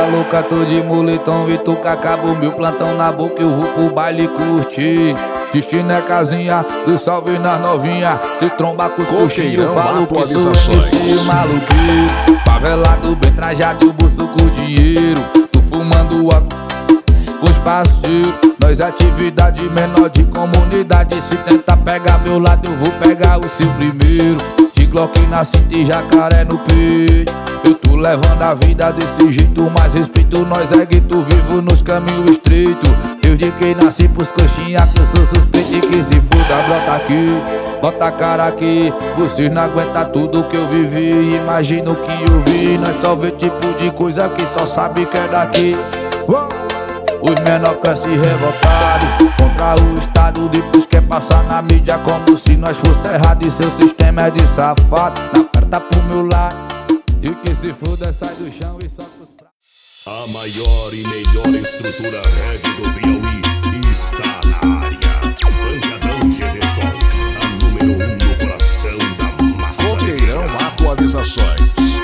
louca, tô de moletom e tu acaba o meu plantão na boca, eu vou pro baile curtir. Destino é casinha, do salve nas novinha. Se tromba com os coxinhos, eu falo que sou MC maluqueiro. Favelado, bem trajado, o bolso com dinheiro. Tô fumando com os parceiros. Nós atividade menor de comunidade. Se tentar pegar meu lado, eu vou pegar o seu primeiro. De Glock na cinta e jacaré no peito. Eu tô levando a vida desse jeito, mas respeito nós é gueto vivo nos caminhos estreitos. Desde que nasci pros coxinha que eu sou suspeito e que se foda, brota aqui, bota a cara aqui. Vocês não aguentam tudo que eu vivi, imagina o que eu vi. Nós só vê tipo de coisa que só sabe que é daqui. Os menor crescem revoltados contra o Estado, depois quer passar na mídia como se nós fosse errado. E seu sistema é de safado, na carta pro meu lado. E que se foda, sai do chão e solta os pratos. A maior e melhor estrutura reggae do Piauí está na área. Pancadão Gederson, a número 1 no coração da massa. Coqueirão Atualizações.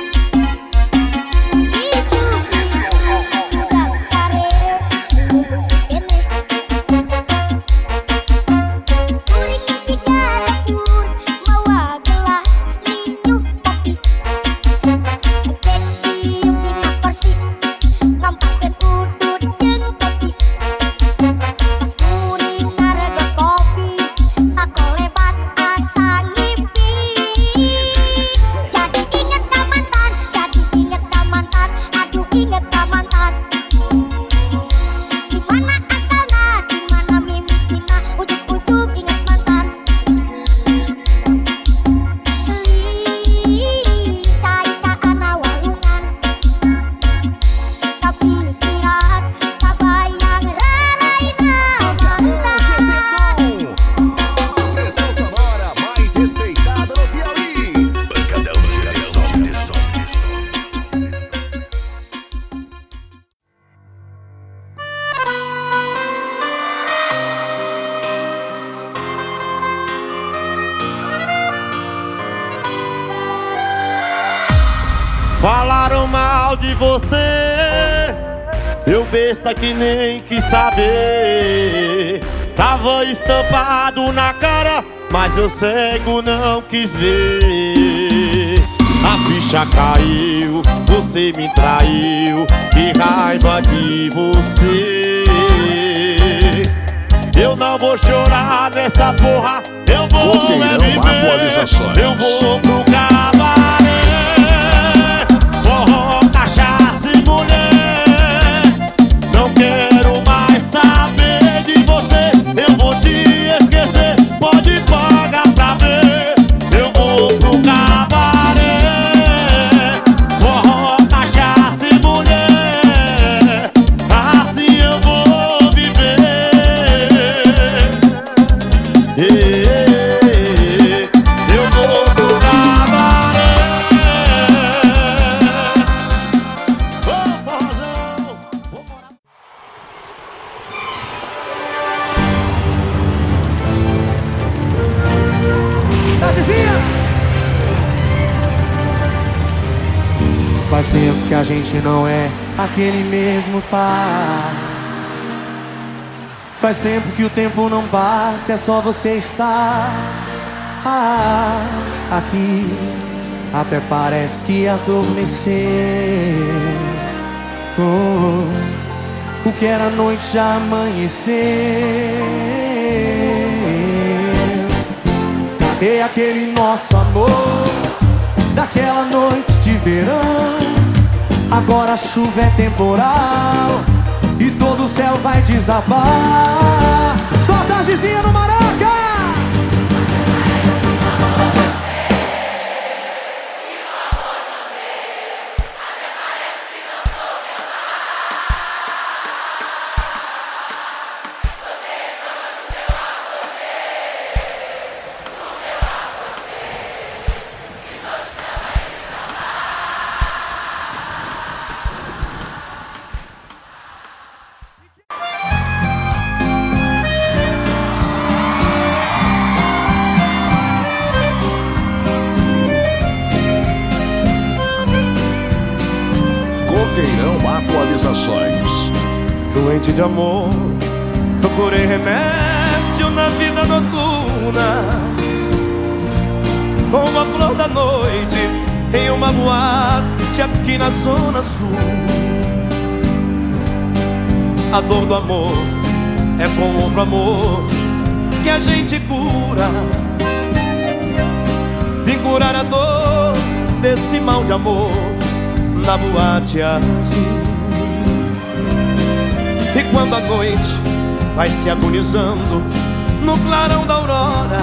Falaram mal de você, eu besta que nem quis saber. Tava estampado na cara, mas eu cego não quis ver. A ficha caiu, você me traiu, que raiva de você. Eu não vou chorar nessa porra, eu vou viver. Eu vou pro cabaré, forró, cachaça e mulher. Não quero mais saber de você, eu vou te esquecer, pode pagar pra ver. Eu vou pro cabaré, forró, cachaça e mulher. Assim eu vou viver. Eu vou pro cabaré. Ô, forrozão, vou morar. Tadezinha! Faz tempo que a gente não é aquele mesmo par. Faz tempo que o tempo não passa, é só você estar aqui. Até parece que adormeceu. O que era noite já amanheceu. Cadê aquele nosso amor daquela noite de verão? Agora a chuva é temporal e todo o céu vai desabar. Só a Tadezinha no Maraca! Coqueirão Atualizações. Doente de amor, procurei remédio na vida noturna, como a flor da noite em uma boate aqui na Zona Sul. A dor do amor é com outro amor que a gente cura. Vim curar a dor desse mal de amor na boate azul. E quando a noite vai se agonizando no clarão da aurora,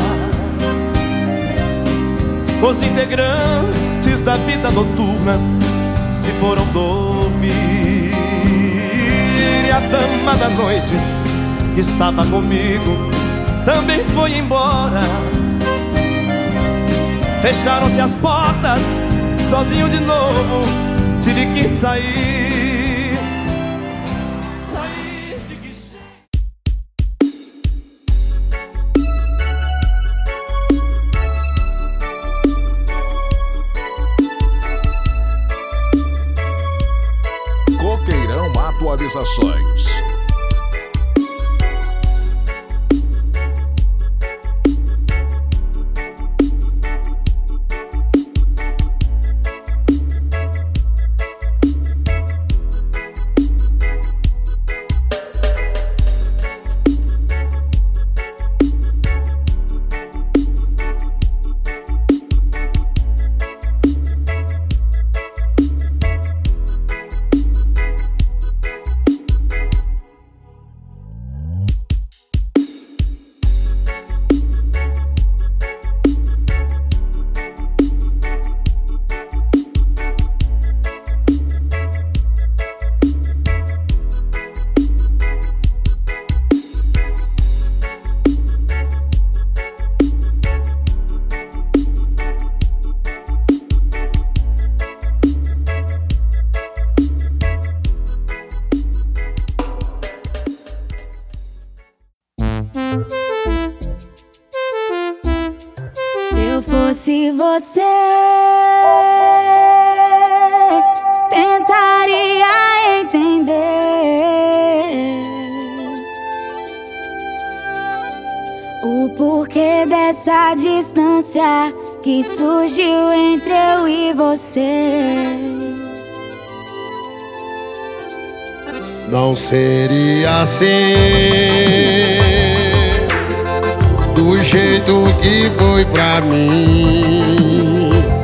os integrantes da vida noturna se foram dormir. E a dama da noite que estava comigo também foi embora. Fecharam-se as portas, sozinho de novo tive que sair. Sair de que jeito? Coqueirão Atualizações. Se você tentaria entender o porquê dessa distância que surgiu entre eu e você, não seria assim, do jeito que foi pra mim.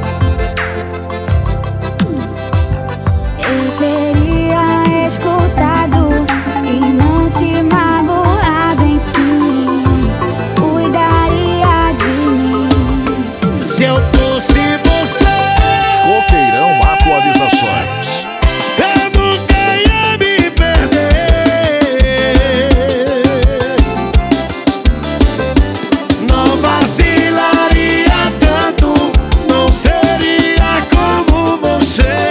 Eu teria escutado e não te magoado, enfim, cuidaria de mim. Se eu fosse você, Coqueirão Atualizações. eu nunca ia me perder. Não vacilaria tanto, não seria como você.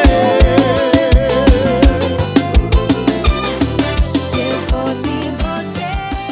Se eu fosse você.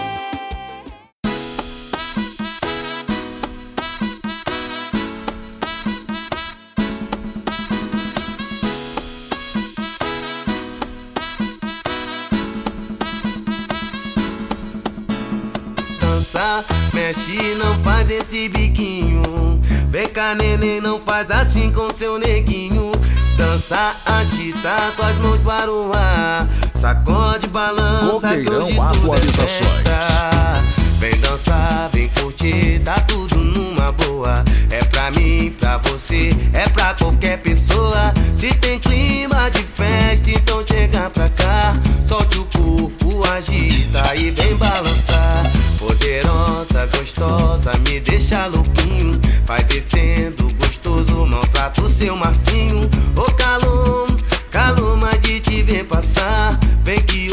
Dança, mexe, não faz esse biquinho. Vem cá, neném, não faz assim com seu neguinho. Dança, agita com as mãos para o ar. Sacode, balança que Coqueirão hoje tudo é Atualizações. festa. Vem dançar, vem curtir, tá tudo numa boa. É pra mim, pra você, é pra qualquer pessoa. Se tem clima de festa, então chega pra cá. Solte o corpo, agita e vem balançar. Poderosa, gostosa, me deixa louquinho. Vai descendo, gostoso, maltrata o seu Marcinho. Ô calor, calor, mas de te ver passar. Vem que